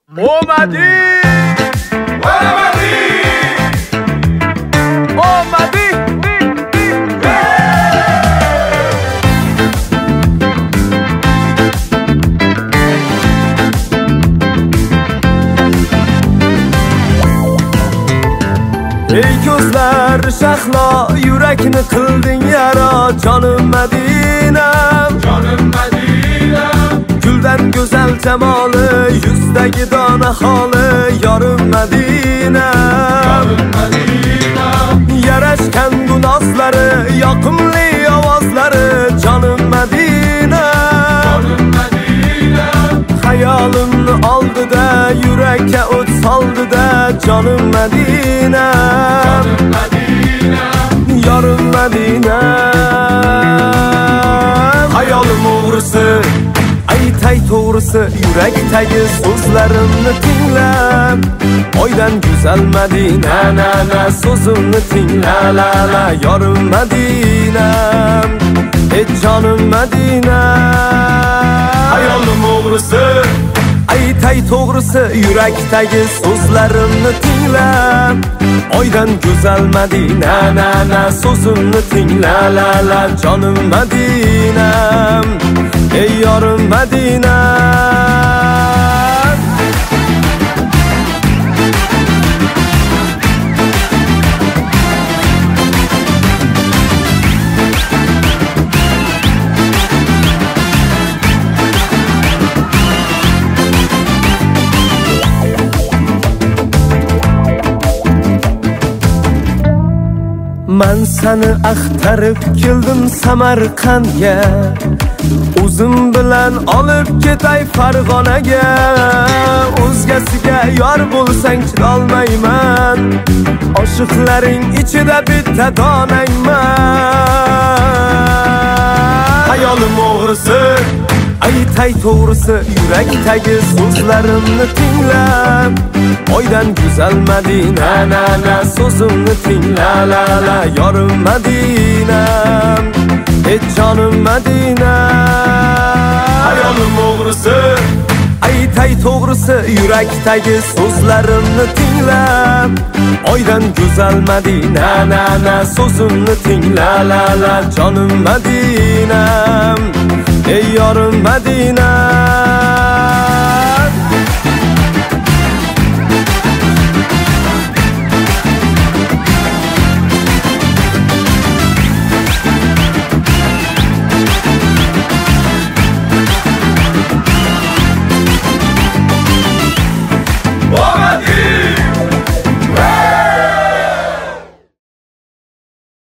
اومدی ey ko'zlar shahlo yurakni qilding yara jonim Madinam guldan go'zal jamoli yuzdagi dona holi yorim Madinam yarashgan bu nozlari yoqimli ovozlari jonim Madinam hayolimni oldida yurakka o't soldida jonim Madinam yorim Madinam hayolim o'g'risi aytay to'g'risi yurakdagi so'zlarimni tinglab oydan go'zal Madina na na so'zimni tingla la la yorim Madinam jonim Madina hayolim o'g'risi aytay to'g'risi yurakdagi so'zlarimni tinglab oydan go'zal Madina na na so'zimni tingla la la jonim Madinam ey yorim Madina man seni axtarib keldim Samarqandga o'zim bilan olib ketay Farg'onaga o'zgasiga yor bo'lsang chidolmayman oshiqlaring ichida bitta donangman hayolim o'g'risi aytay to'g'risi yurakdagi so'zlarimni tinglab oydan go'zal Madina na na so'zimni tingla la la yorim Madinam jonim Madina hayolim o'g'risi aytay to'g'risi yurakdagi so'zlarimni tinglab oydan go'zal Madina na na so'zimni tingla la la jonim Madinam ey yorim Madina